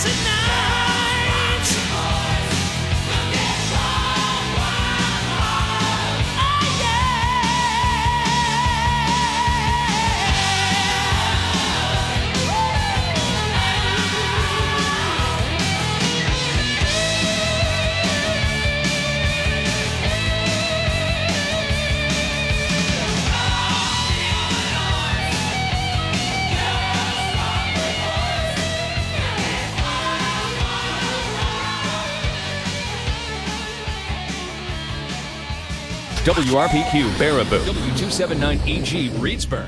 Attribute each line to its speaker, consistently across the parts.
Speaker 1: WRPQ Baraboo, W279EG Reedsburg.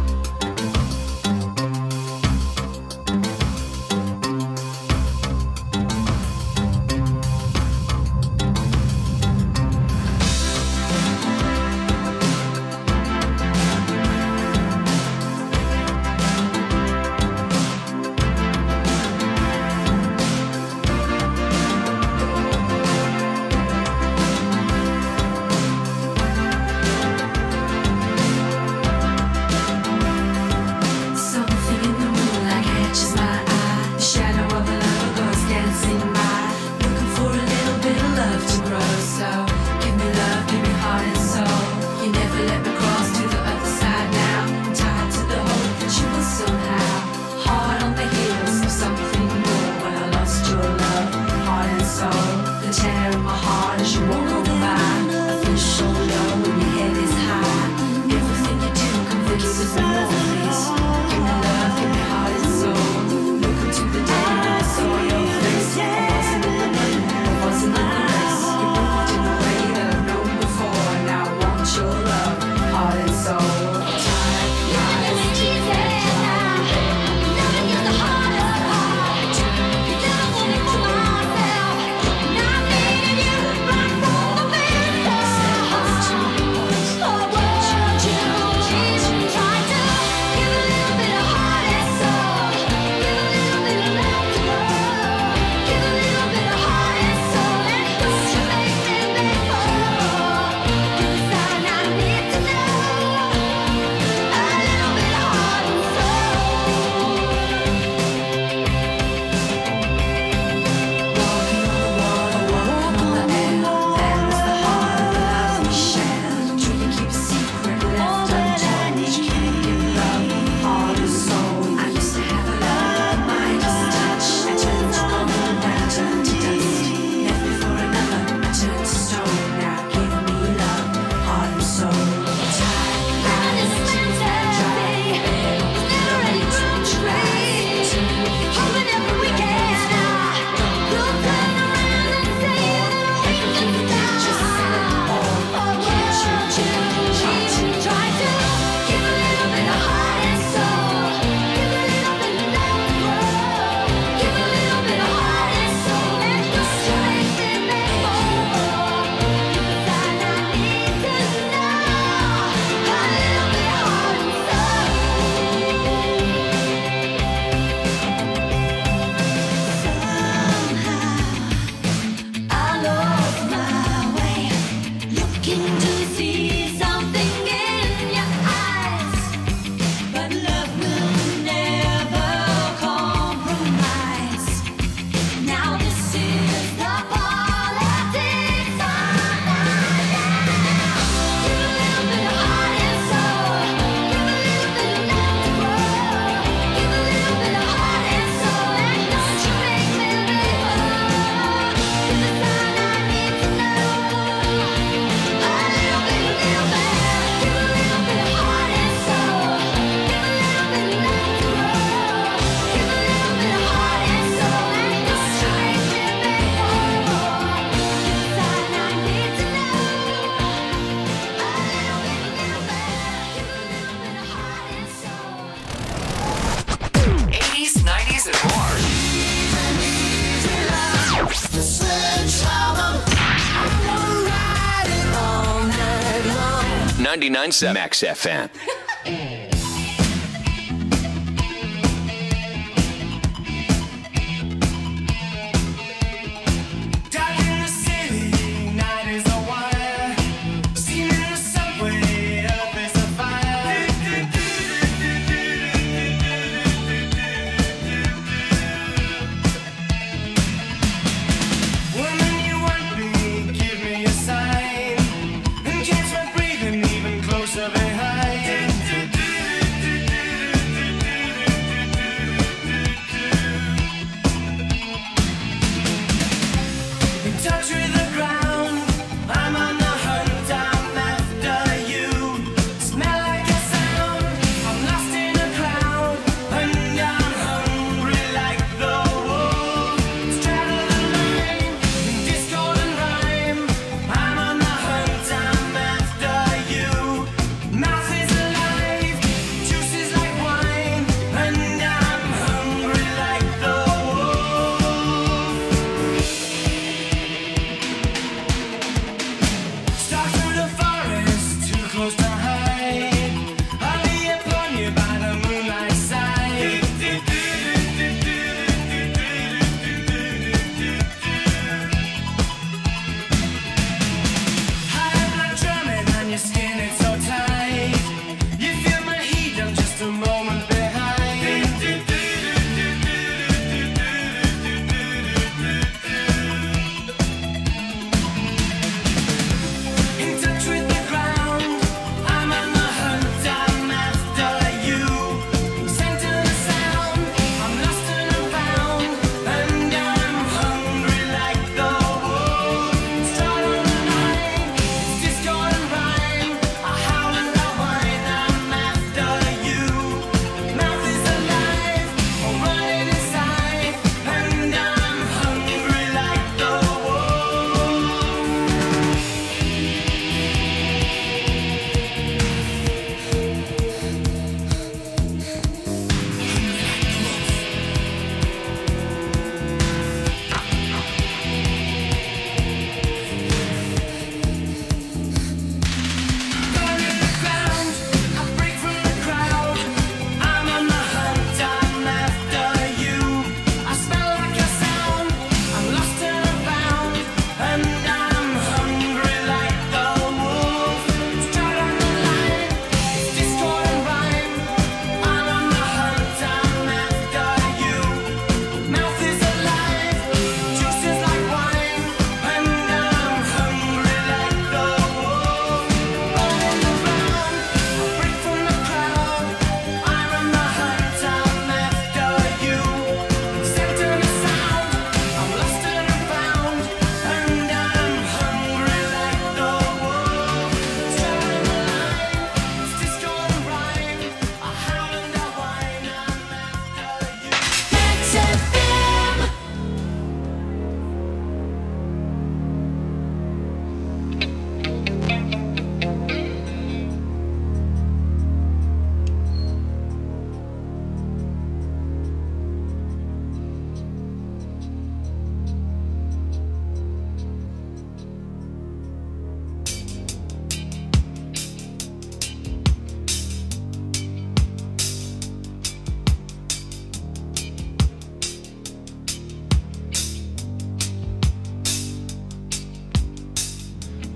Speaker 1: .997 Max FM.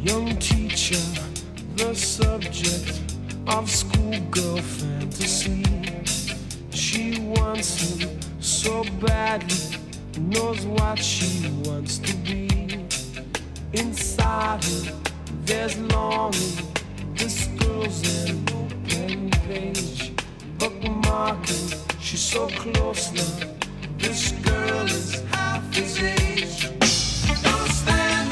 Speaker 2: young teacher, the subject of schoolgirl fantasy. She wants him so badly, knows what she wants to be. Inside her, there's longing. This girl's an open page, bookmarking. She's so close now. This girl is half his age. Don't stand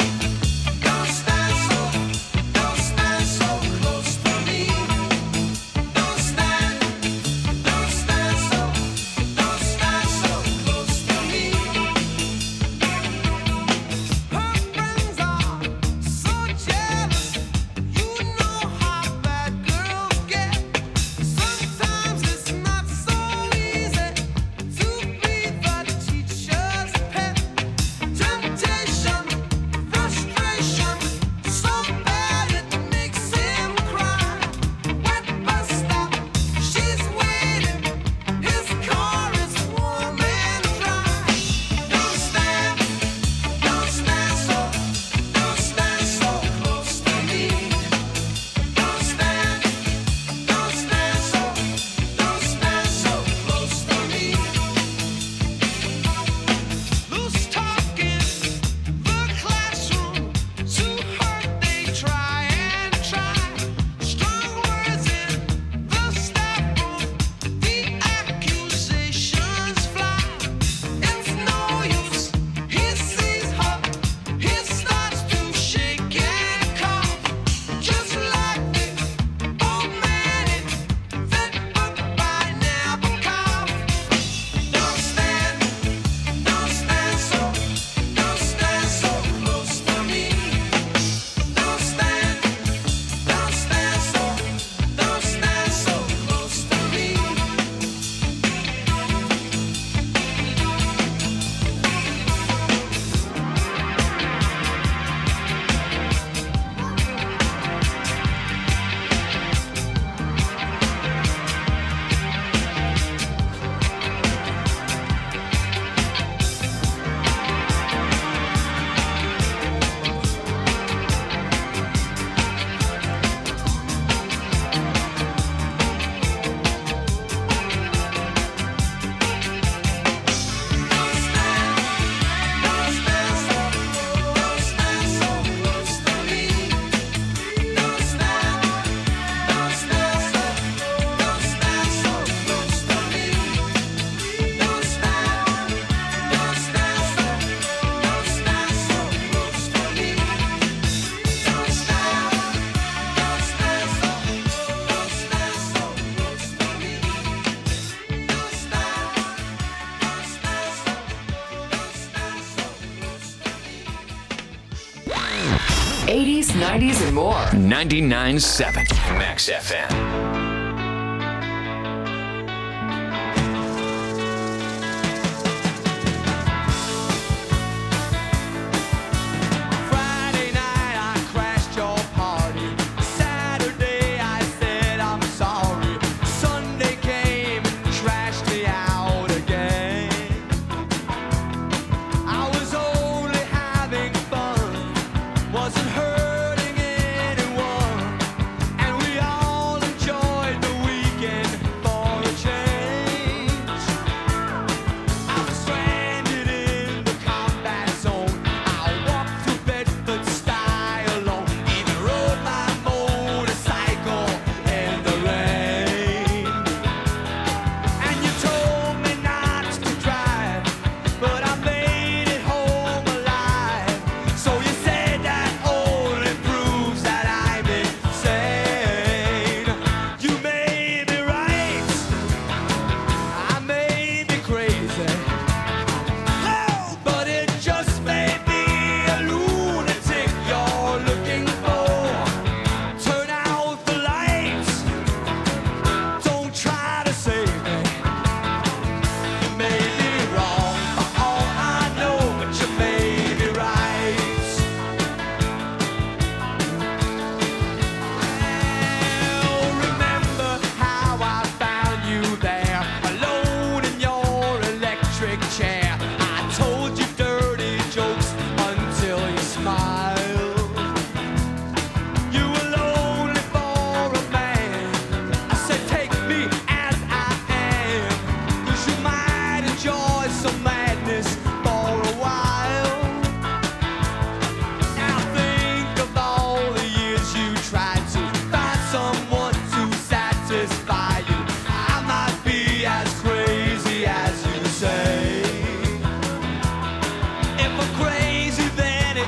Speaker 2: so close to me. Don't stand so close to me. Her friends are so jealous. You know how bad girls get. Sometimes it's not so easy to be the teacher's pet. Temptation, frustration, so bad it makes him cry. Wet bus stop, she's waiting. His car is warm and dry. Don't stand so close to me. Don't stand so close to me. Loose talk in the classroom, to hurt they try and try. Strong words in the staff room, the accusations fly. It's no use, he sees her, he starts to shake and cough. Just like the old man in that book by Nabokov. Don't stand so close to me. Don't stand so close to me.
Speaker 3: 80s, 90s, and more.
Speaker 1: 99.7 Max FM.
Speaker 2: Wasn't hurting anyone, and we all enjoyed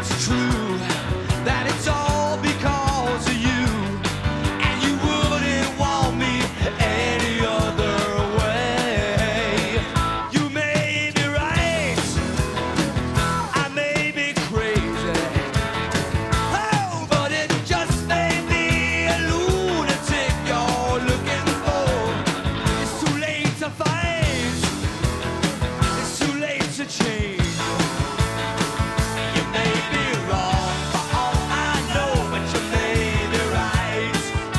Speaker 2: it's true that it's all because of you, and you wouldn't want me any other way. You may be right, I may be crazy, oh, but it just may be a lunatic you're looking for. It's too late to fight, it's too late to change. You may be wrong for all I know, but you may be right.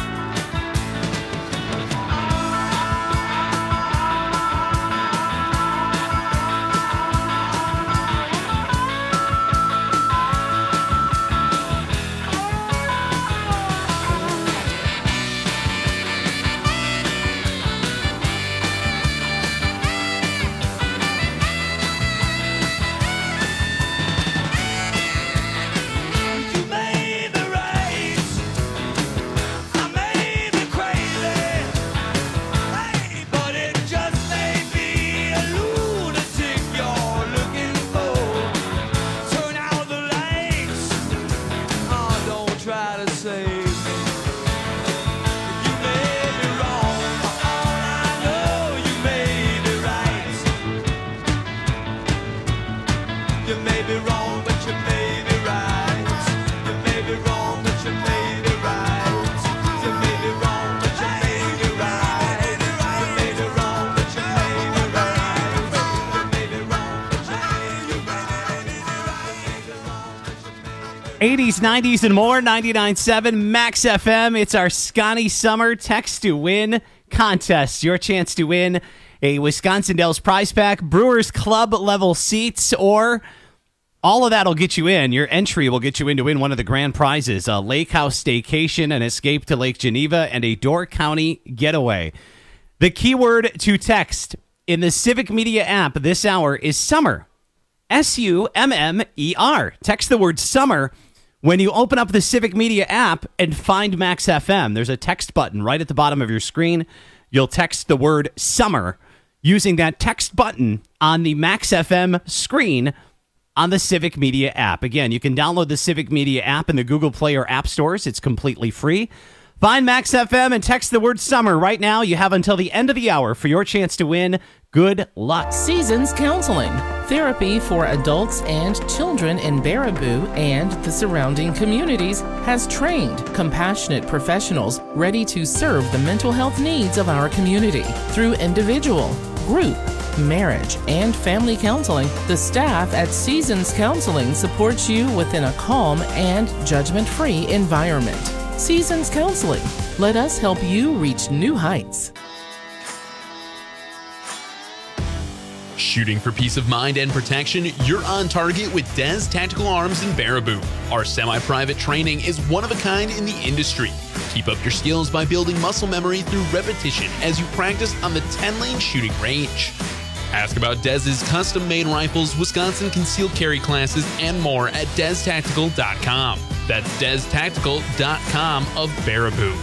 Speaker 2: You may be right, I may be crazy, hey, but it just may be a lunatic you're looking for. Turn out the lights, oh, don't try to save me. You may be wrong, for all I know, you may be right. You may be wrong, but you may be right. You may be wrong, but you may be right. You may be wrong, but you may be right. You may be wrong, but you may be right. You may be wrong, but you may be right.
Speaker 4: 80s, 90s, and more. 99.7 Max FM. It's our Scotty Summer Text to Win contest. Your chance to win a Wisconsin Dells prize pack, Brewers Club level seats, or all of that will get you in. Your entry will get you in to win one of the grand prizes, a lake house staycation, an escape to Lake Geneva, and a Door County getaway. The keyword to text in the Civic Media app this hour is summer. SUMMER. Text the word summer when you open up the Civic Media app and find Max FM. There's a text button right at the bottom of your screen. You'll text the word summer using that text button on the Max FM screen on the Civic Media app. Again, you can download the Civic Media app in the Google Play or App Stores. It's completely free. Find Max FM and text the word summer right now. You have until the end of the hour for your chance to win. Good luck.
Speaker 5: Seasons Counseling, therapy for adults and children in Baraboo and the surrounding communities, has trained, compassionate professionals ready to serve the mental health needs of our community. Through individual, group, marriage, and family counseling, the staff at Seasons Counseling supports you within a calm and judgment-free environment. Seasons Counseling. Let us help you reach new heights.
Speaker 6: Shooting for peace of mind and protection, you're on target with Des Tactical Arms in Baraboo. Our semi-private training is one of a kind in the industry. Keep up your skills by building muscle memory through repetition as you practice on the 10-lane shooting range. Ask about Dez's custom-made rifles, Wisconsin concealed carry classes, and more at DezTactical.com. That's DezTactical.com of Baraboo.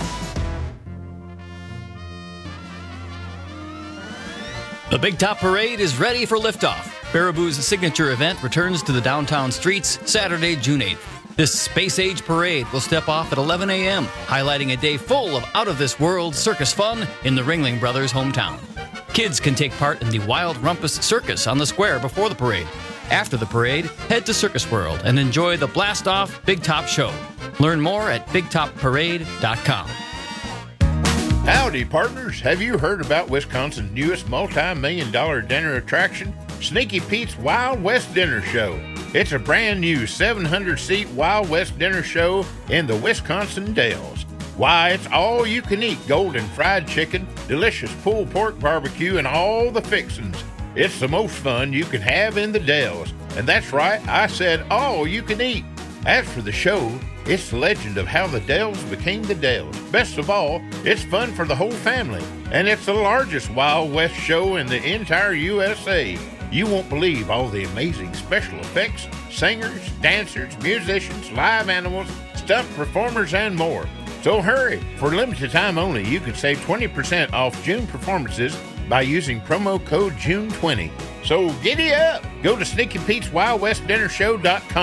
Speaker 7: The Big Top Parade is ready for liftoff. Baraboo's signature event returns to the downtown streets Saturday, June 8th. This space-age parade will step off at 11 a.m., highlighting a day full of out-of-this-world circus fun in the Ringling Brothers' hometown. Kids can take part in the Wild Rumpus Circus on the square before the parade. After the parade, head to Circus World and enjoy the Blast-Off Big Top Show. Learn more at BigTopParade.com.
Speaker 8: Howdy, partners. Have you heard about Wisconsin's newest multi-million-dollar dinner attraction, Sneaky Pete's Wild West Dinner Show? It's a brand new 700-seat Wild West Dinner Show in the Wisconsin Dells. Why, it's all you can eat golden fried chicken, delicious pulled pork barbecue, and all the fixins. It's the most fun you can have in the Dells. And that's right, I said all you can eat. As for the show, it's the legend of how the Dells became the Dells. Best of all, it's fun for the whole family. And it's the largest Wild West show in the entire USA. You won't believe all the amazing special effects, singers, dancers, musicians, live animals, stuffed performers, and more. So hurry! For limited time only, you can save 20% off June performances by using promo code June20. So giddy up! Go to SneakyPete'sWildWestDinnerShow.com.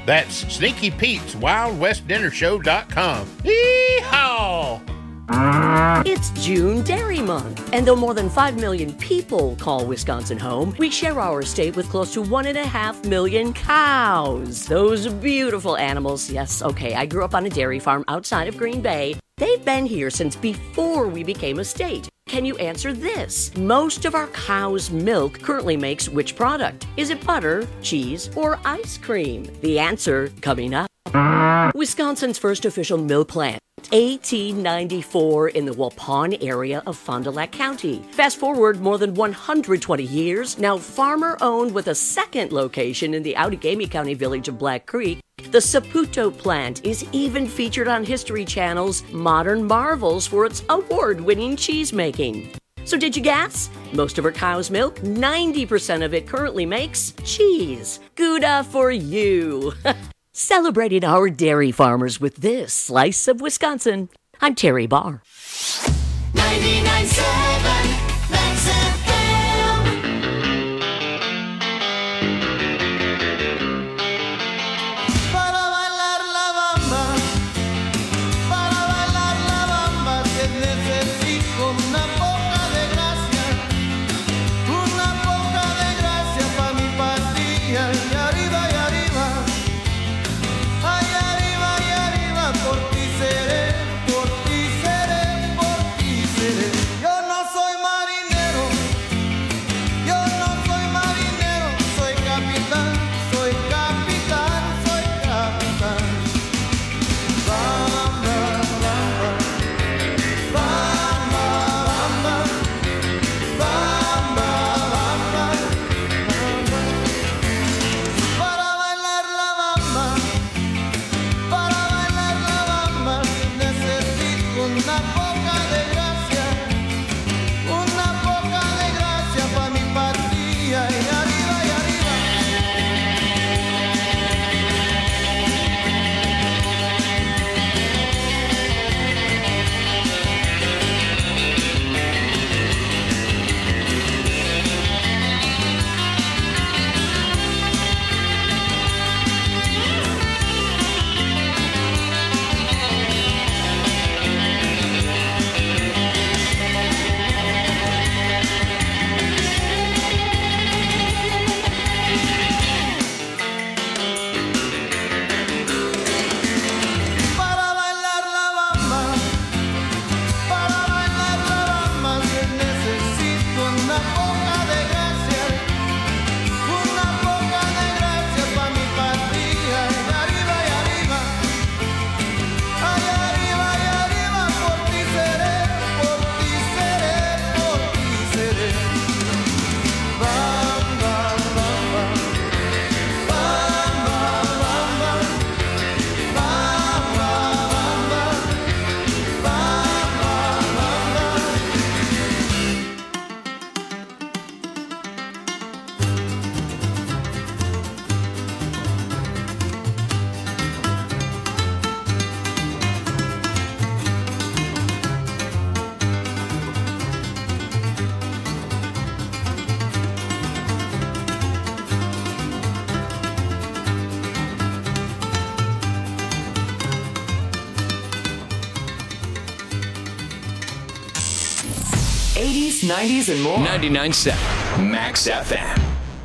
Speaker 8: That's Sneaky Pete's WildWestDinnerShow.com. Yee-haw!
Speaker 9: It's June Dairy Month, and though more than 5 million people call Wisconsin home, we share our state with close to 1.5 million cows. Those beautiful animals. Yes, okay, I grew up on a dairy farm outside of Green Bay. They've been here since before we became a state. Can you answer this? Most of our cow's milk currently makes which product? Is it butter, cheese, or ice cream? The answer coming up. Wisconsin's first official milk plant. 1894 in the Waupun area of Fond du Lac County. Fast forward more than 120 years, now farmer-owned with a second location in the Outagamie County village of Black Creek. The Saputo plant is even featured on History Channel's Modern Marvels for its award-winning cheese making. So did you guess? Most of our cow's milk, 90% of it currently makes cheese. Gouda for you! Celebrating our dairy farmers with this slice of Wisconsin. I'm Terry Barr.
Speaker 2: 99.7 Max FM. Para bailar la bamba, que necesito una poca de gracia pa' mi patria y arriba. Yo no soy marinero, soy capitán. Bamba, bamba, bamba, bamba, bamba, bamba, bamba. Para bailar la bamba, necesito una poca de gracia pa' mi patria y arriba. Para bailar la bamba, necesito una poca de gracia pa' mi patria y arriba. Ay, arriba, por ti seré. Bamba, bamba, bamba, bamba, bamba, bamba.
Speaker 3: '80s, '90s, and more.
Speaker 1: 99.7 Max FM.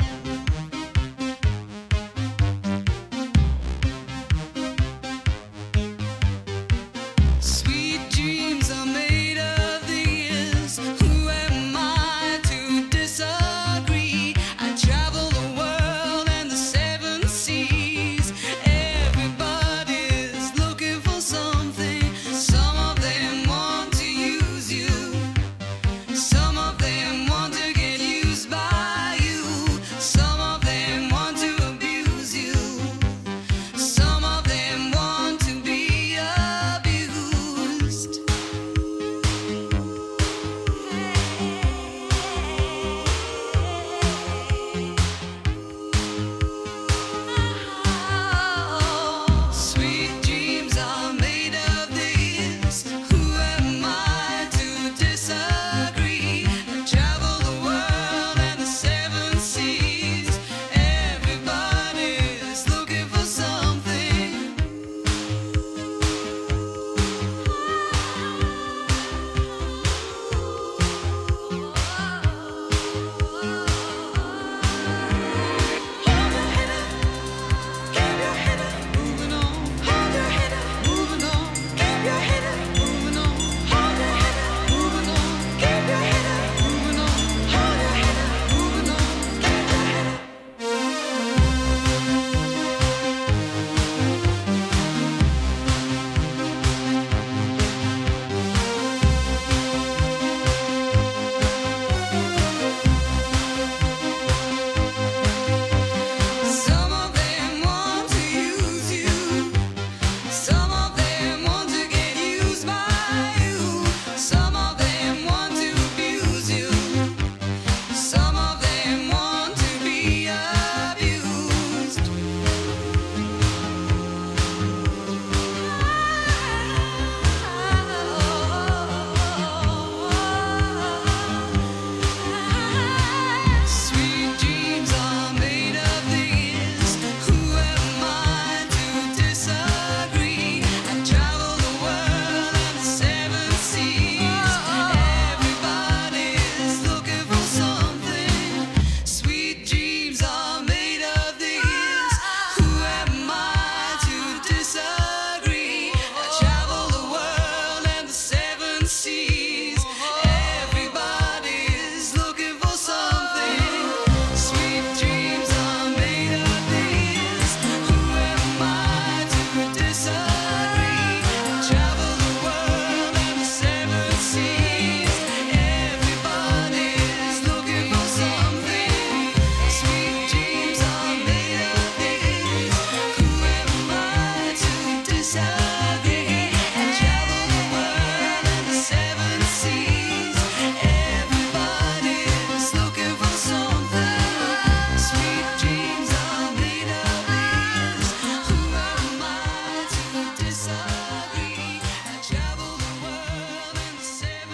Speaker 2: Sweet dreams are made of these. Who am I to disagree? I travel the world and the 7 seas. Everybody's looking for something. Some of them want to use you. Some of them want to get used by you.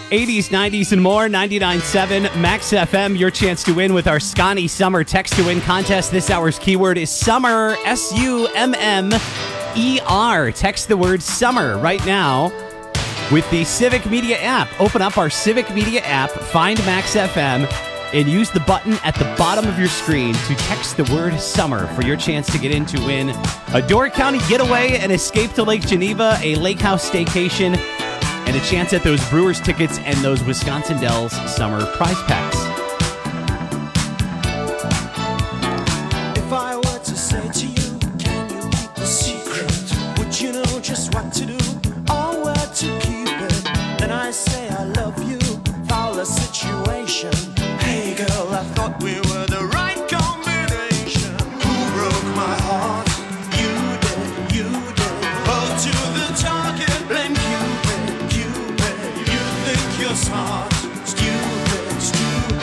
Speaker 4: 80s, 90s, and more. 99.7 Max FM. Your chance to win with our Scotty Summer Text to Win contest. This hour's keyword is summer. SUMMER. Text the word summer right now with the Civic Media app. Open up our Civic Media app, find Max FM, and use the button at the bottom of your screen to text the word summer for your chance to get in to win a Door County getaway, an escape to Lake Geneva, a lake house staycation, and a chance at those Brewers tickets and those Wisconsin Dells summer prize packs.
Speaker 2: If I were to say to you, can you keep the secret? Would you know just what to do or where to keep it? Then I say I love you, foul a situation. Hey girl, I thought we were the right combination. Who broke my heart? You did. Hold to the target, blame Cupid. You think you're smart, stupid.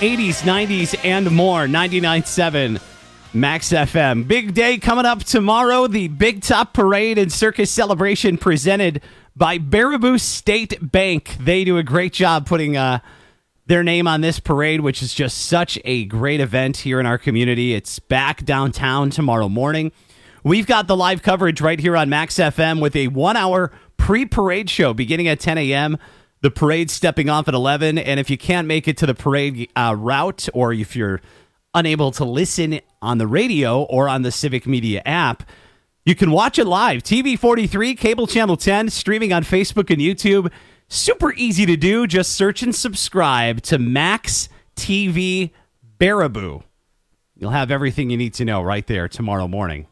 Speaker 4: 80s, 90s, and more. 99.7 Max FM. Big day coming up tomorrow. The Big Top Parade and Circus Celebration presented by Baraboo State Bank. They do a great job putting their name on this parade, which is just such a great event here in our community. It's back downtown tomorrow morning. We've got the live coverage right here on Max FM with a 1-hour pre-parade show beginning at 10 a.m., the parade stepping off at 11, and if you can't make it to the parade route, or if you're unable to listen on the radio or on the Civic Media app, you can watch it live. TV 43, Cable Channel 10, streaming on Facebook and YouTube. Super easy to do. Just search and subscribe to Max TV Baraboo. You'll have everything you need to know right there tomorrow morning.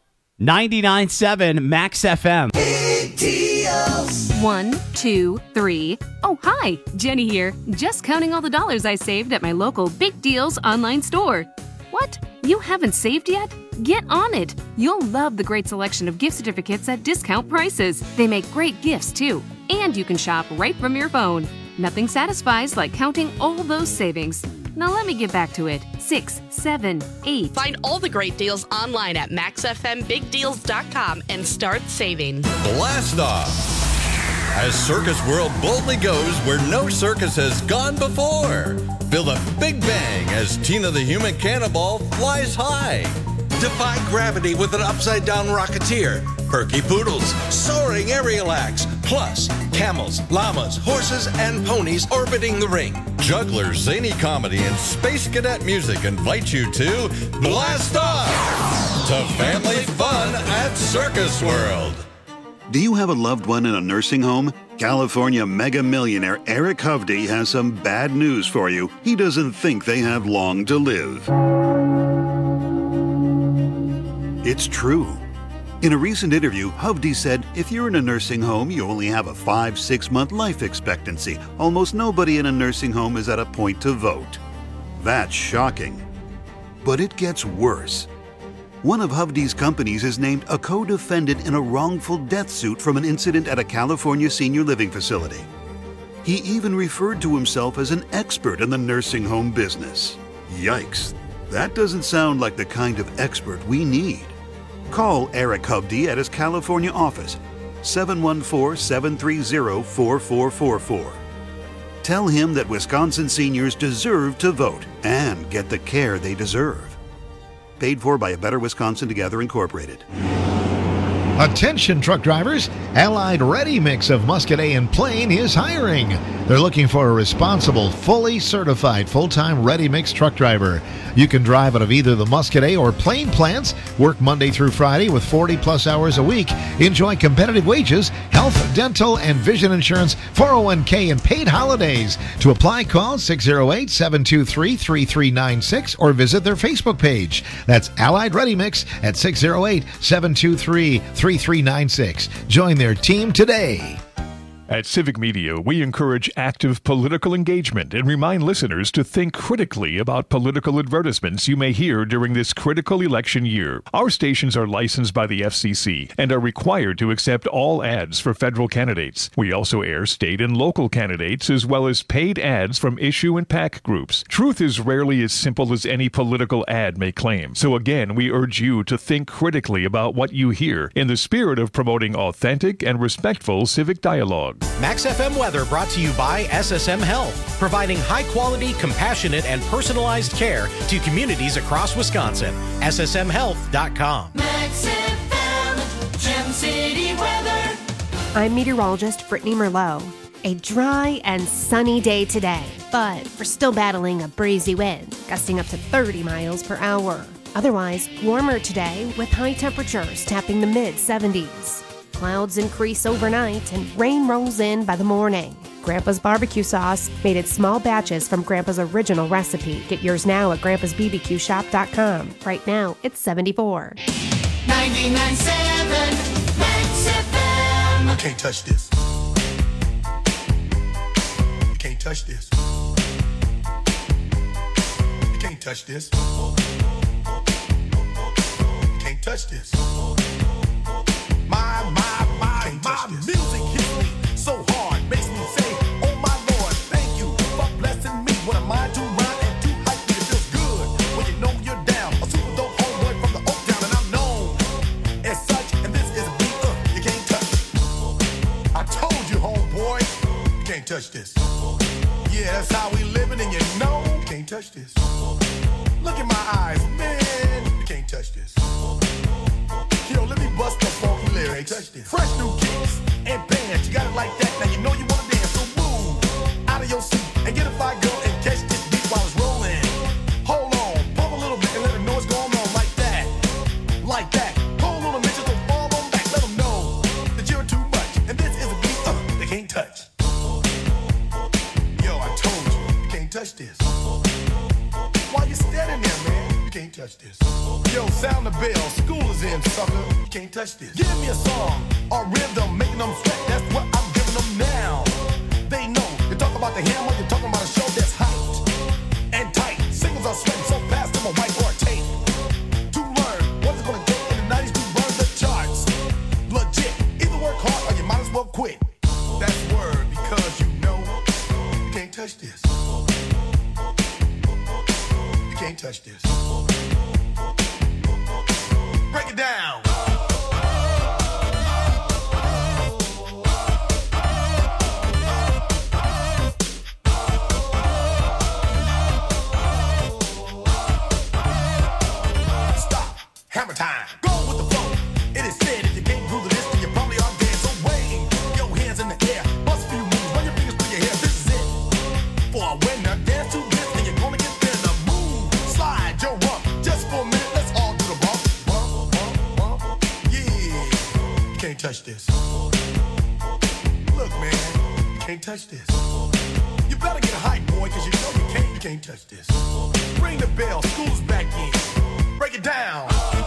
Speaker 4: 99.7 Max FM.
Speaker 10: Big deals. 1, 2, 3. Oh, hi. Jenny here. Just counting all the dollars I saved at my local Big Deals online store. What? You haven't saved yet? Get on it. You'll love the great selection of gift certificates at discount prices. They make great gifts, too. And you can shop right from your phone. Nothing satisfies like counting all those savings. Now let me get back to it. 6, 7, 8.
Speaker 11: Find all the great deals online at maxfmbigdeals.com and start saving.
Speaker 12: Blast off! As Circus World boldly goes where no circus has gone before. Feel the big bang as Tina the Human Cannonball flies high.
Speaker 13: Defy gravity with an upside-down rocketeer. Perky poodles, soaring aerial acts, plus camels, llamas, horses, and ponies orbiting the ring.
Speaker 12: Jugglers, zany comedy, and space cadet music invite you to Blast Off! To family fun at Circus World.
Speaker 14: Do you have a loved one in a nursing home? California mega millionaire Eric Hovde has some bad news for you. He doesn't think they have long to live. It's true. In a recent interview, Hovde said, if you're in a nursing home, you only have a 5-6 month life expectancy. Almost nobody in a nursing home is at a point to vote. That's shocking. But it gets worse. One of Hovde's companies is named a co-defendant in a wrongful death suit from an incident at a California senior living facility. He even referred to himself as an expert in the nursing home business. Yikes. That doesn't sound like the kind of expert we need. Call Eric Hovde at his California office, 714-730-4444. Tell him that Wisconsin seniors deserve to vote and get the care they deserve. Paid for by A Better Wisconsin Together Incorporated.
Speaker 15: Attention truck drivers, Allied Ready Mix of Muscadet and Plain is hiring. They're looking for a responsible, fully certified, full-time Ready Mix truck driver. You can drive out of either the Muscadet or Plain plants, work Monday through Friday with 40-plus hours a week, enjoy competitive wages, health, dental, and vision insurance, 401k, and paid holidays. To apply, call 608-723-3396 or visit their Facebook page. That's Allied Ready Mix at 608-723-3396. Join their team today.
Speaker 16: At Civic Media, we encourage active political engagement and remind listeners to think critically about political advertisements you may hear during this critical election year. Our stations are licensed by the FCC and are required to accept all ads for federal candidates. We also air state and local candidates as well as paid ads from issue and PAC groups. Truth is rarely as simple as any political ad may claim. So again, we urge you to think critically about what you hear in the spirit of promoting authentic and respectful civic dialogue.
Speaker 17: Max FM weather brought to you by SSM Health, providing high-quality, compassionate, and personalized care to communities across Wisconsin. SSMHealth.com.
Speaker 2: Max FM, Gem City weather.
Speaker 18: I'm meteorologist Brittany Merlot. A dry and sunny day today, but we're still battling a breezy wind, gusting up to 30 miles per hour. Otherwise, warmer today with high temperatures tapping the mid-70s. Clouds increase overnight and rain rolls in by the morning. Grandpa's barbecue sauce, made in small batches from Grandpa's original recipe. Get yours now at grampasbbqshop.com. Right now, it's $74.
Speaker 2: 99.7 Max FM.
Speaker 13: You can't touch this. You can't touch this. You can't touch this. You can't touch this. My music hits me so hard, makes me say, oh my Lord, thank you for blessing me. What am I to run and to hype
Speaker 19: can't touch this. Yeah, that's how we living, and you know, you can't touch this. Look in my eyes, man, you can't touch this. Yo, let me bust the funky lyrics. Touch this. Fresh new kicks and bands, you got it like that. Now you know you wanna dance, so move out of your seat and get a fire girl and catch this beat while it's rolling. Hold on, pump a little bit and let them know what's going on like that, like that. Hold on a minute, just don't fall on back. Let them know that you're too much, and this is a beat they can't touch. Yo, I told you, you can't touch this. Why you standing there, man? You can't touch this. Yo, sound the bell, school is in, sucker. You can't touch this. Give me a song or rhythm, making them sweat. That's what I'm giving them now. They know. You talk about the hammer, you're talking about a show that's hyped and tight. Singles are sweating so fast, them a white or a tape. To learn what it's gonna take in the 90s to burn the charts. Legit. Either work hard or you might as well quit. That's word, because you know you can't touch this. You can't touch this. Break it down. Stop. Hammer time. Go with the flow. It is said if you can't groove this, then you probably are dead. So wave your hands in the air. Bust a few moves. Run your fingers through your hair. This is it. For a winner, dance to this, and you're gonna get there. The move. Slide your rump. Just for a minute, let's all do the bump. Bump, bump, bump. Yeah. You can't touch this. Look, man. You can't touch this. You better get a hype, boy, because you know you can't touch this. Ring the bell. School's back in. Break it down.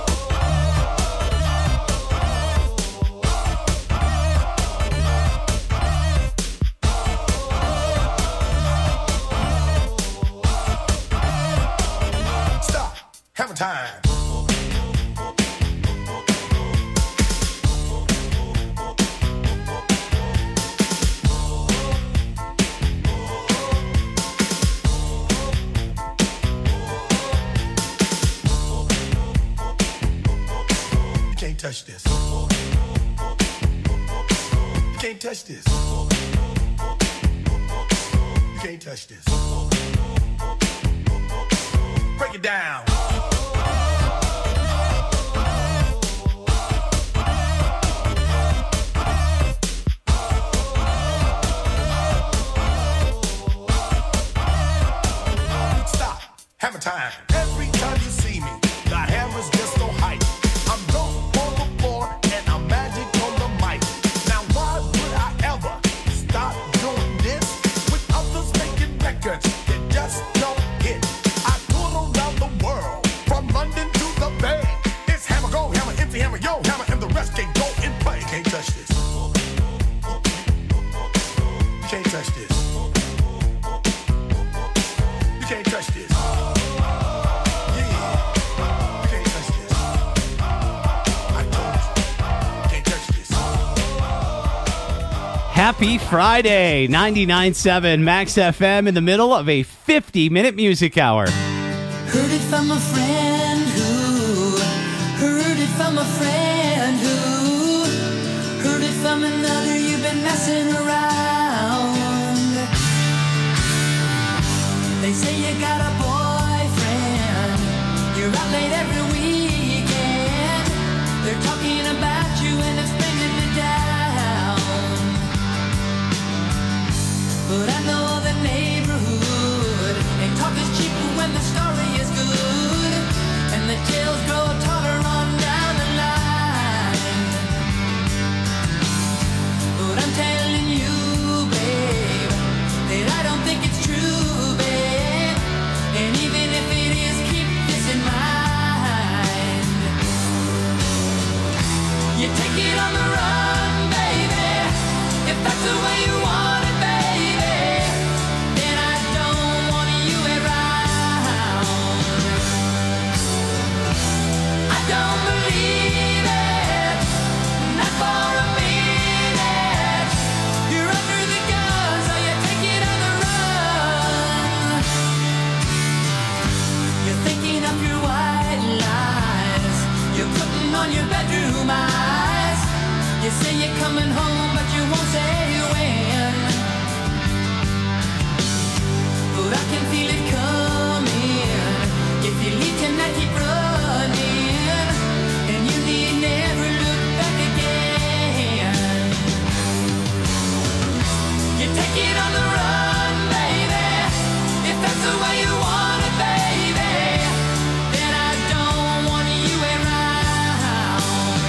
Speaker 19: Stop. Hammer time. You can't touch this. You can't touch this. You can't touch this. Break it down. Stop. Hammer time. Every time you see me, the hammer's just so hype. I'm dope on the floor and I'm magic on the mic. Now why would I ever stop doing this with others making records that just don't hit? I tour around the world, from London to the Bay. It's hammer, go hammer, empty hammer, yo hammer, and the rest can go and play. You can't touch this. You can't touch this. You can't touch this.
Speaker 4: Happy Friday, 99.7 Max FM in the middle of a 50-minute music hour.
Speaker 2: Heard it from a friend who heard it from a friend who heard it from another. You've been messing around. They say you got a boyfriend. You're out late every weekend. They're talking about you and it's bringing me down. But I know the neighborhood, and talk is cheap when the story is good, and the tales grow taller on down the line. But I'm telling you, babe, that I don't think it's true, babe. And even if it is, keep this in mind. You take it on the run, baby, if that's the way you want it, baby. the run, baby. If that's the way you want it, baby, then I don't want you around.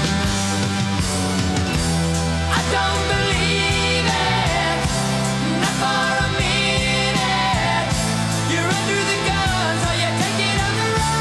Speaker 2: I don't believe it, not for a minute. You're under the gun, so you take it on the run.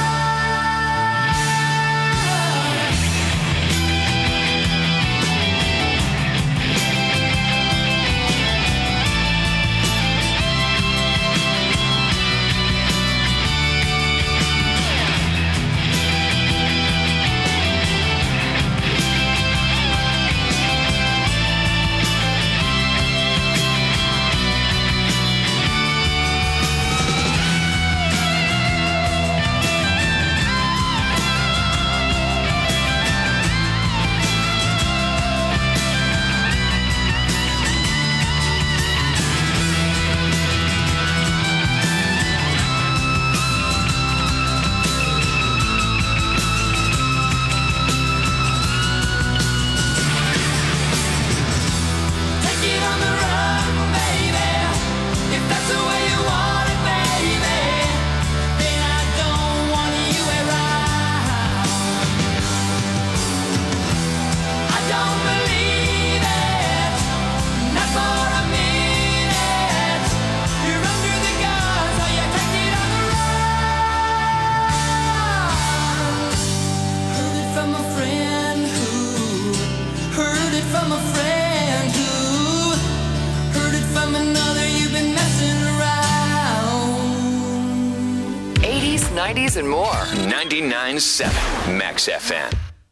Speaker 2: Take it on the run, baby. If that's the way you want it, baby, then I don't want you around. I don't believe it, not for a minute. You're under the gun, so you take it on the run. Heard it from a friend who heard it from a friend who heard it from another. You've been messing around.
Speaker 3: 80s, 90s, and more.
Speaker 1: 99.7 Max FM.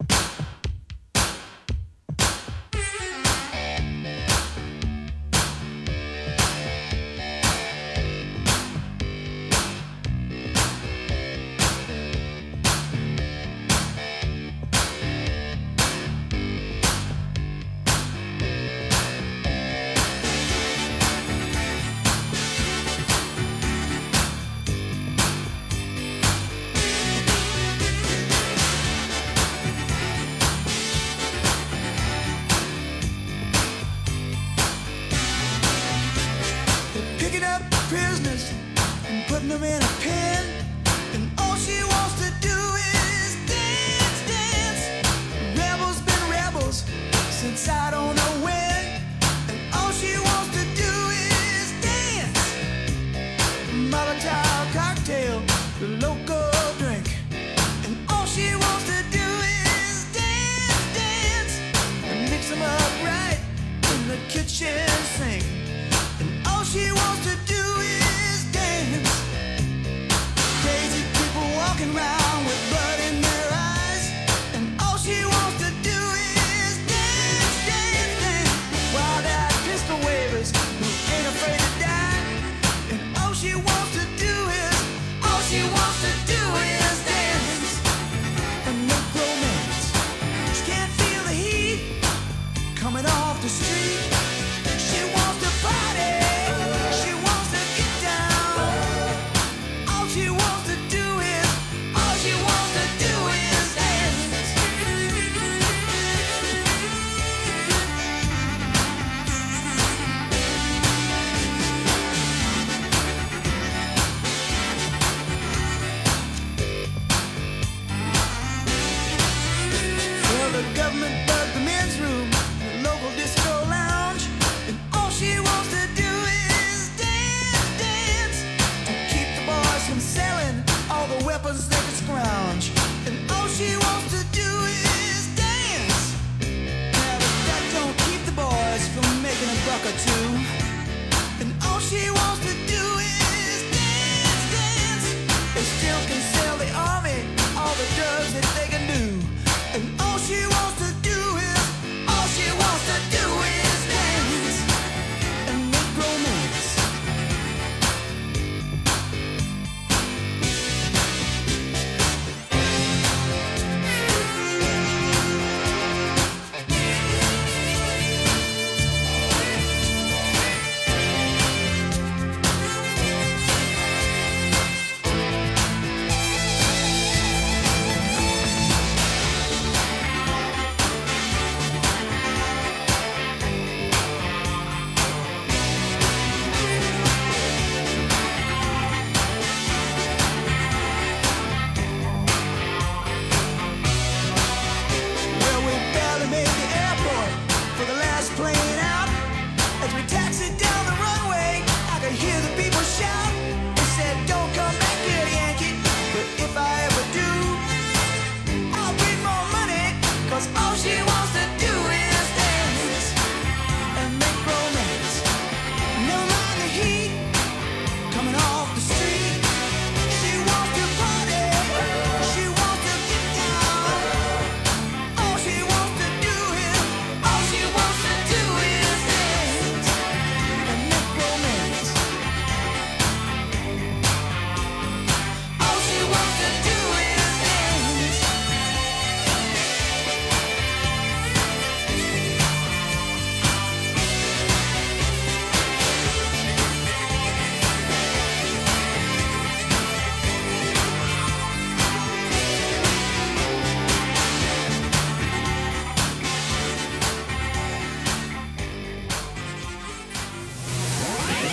Speaker 2: Picking up prisoners and putting them in a pen, and all she wants to do is dance, dance. Rebels been rebels since I don't know when, and all she wants to do is dance. Molotov cocktail, the local drink, and all she wants to do is dance, dance, and mix them up right in the kitchen sink. And all she wants to do is dance.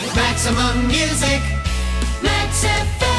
Speaker 2: Maximum music. Max FM.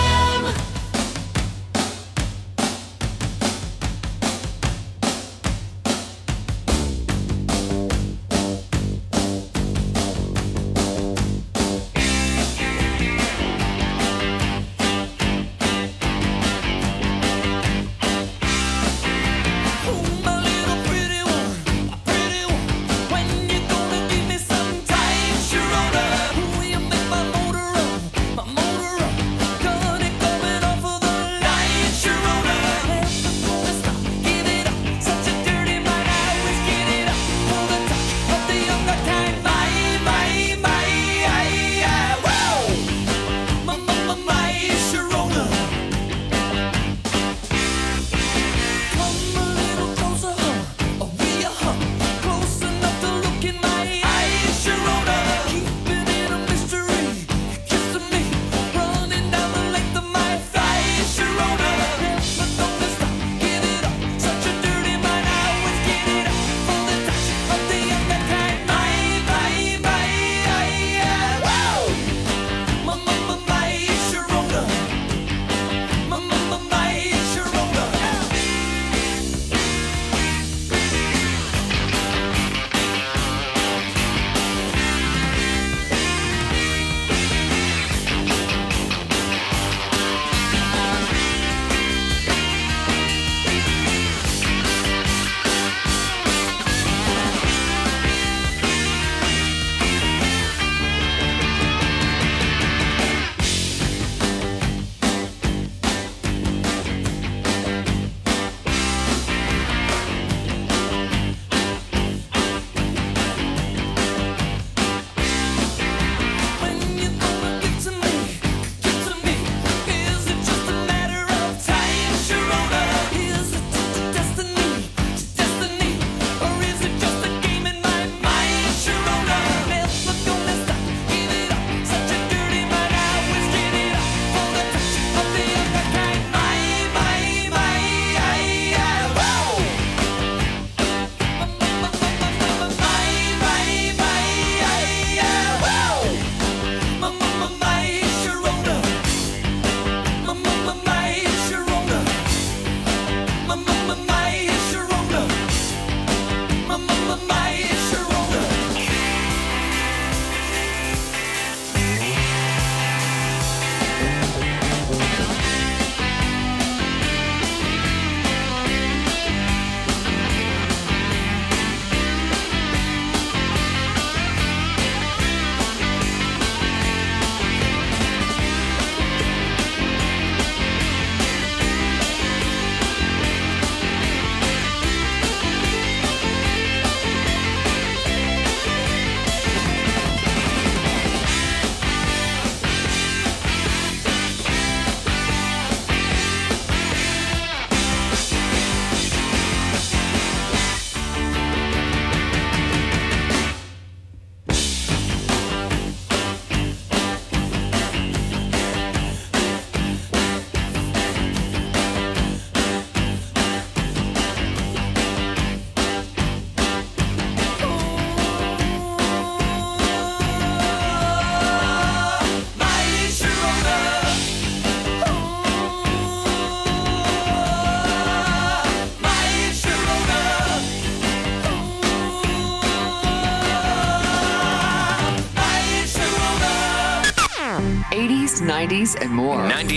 Speaker 3: '80s, '90s, and more.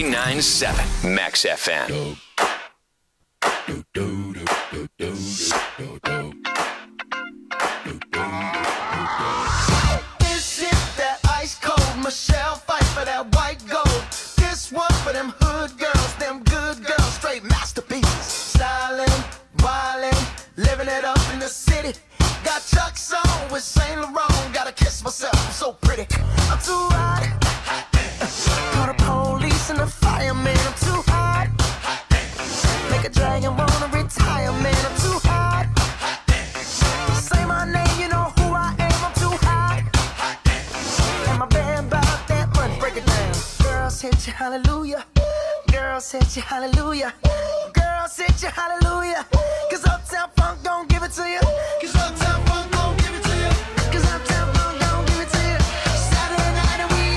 Speaker 1: 99.7 Max FM.
Speaker 2: This is that ice cold Michelle fight for that white gold. This one for them hood girls, them good girls, straight masterpieces. Styling, wildin', living it up in the city. Got Chuck's on with Saint Laurent. Gotta kiss myself, I'm so pretty. I'm too hot. Call the police and the fireman. I'm too hot. Make a dragon wanna retire, man. I'm too hot. Say my name, you know who I am. I'm too hot. And my band bought that money. Break it down. Girls hit you, hallelujah. Girls hit you, hallelujah. Girls hit you, hallelujah. Cause Uptown Funk don't give it to you. Cause Uptown Funk don't give it to you. Cause Uptown Funk don't give it to you. Saturday night and we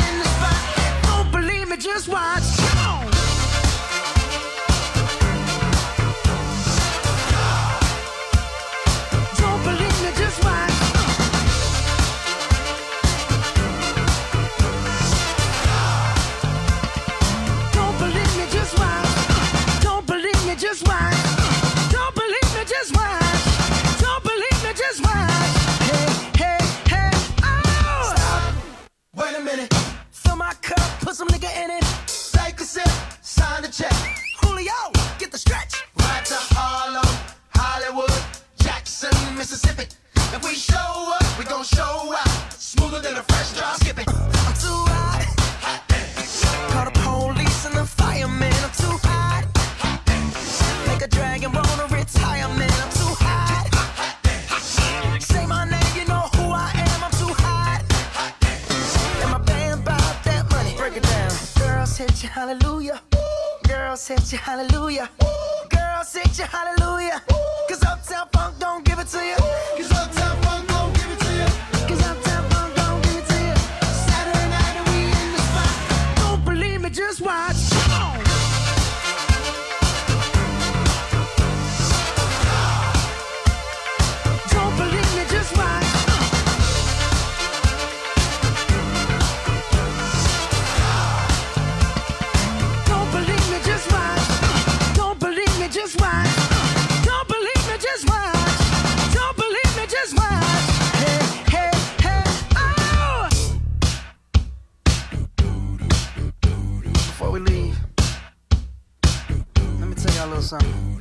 Speaker 2: Fill my cup, put some nigga in it. Take a sip, sign the check. Julio, get the stretch. Right to Harlem, Hollywood, Jackson, Mississippi. If we show up, we gon' show out. Smoother than a fresh drop. Skip it. I'm too hot. Call the police and the fireman. I'm too hot. Make a dragon wanna retire, man. I'm too hot. Say my name, you know who I am. I'm too hot. And my band bought that money. Break it down. Girls hit you, hallelujah. Girls hit you, hallelujah. Girls hit you, hallelujah. Cause Uptown Funk don't give it to you. Cause Uptown Funk don't give it to you. Cause Uptown Funk don't give it to you. Saturday night and we in the spot. Don't believe me, just watch. Come on. Don't believe me, just watch. Don't believe me, just watch. Don't believe me, just watch. Don't believe me, just watch. Don't believe me, just watch. Hey, hey, hey, oh! Before we leave, let me tell y'all a little something.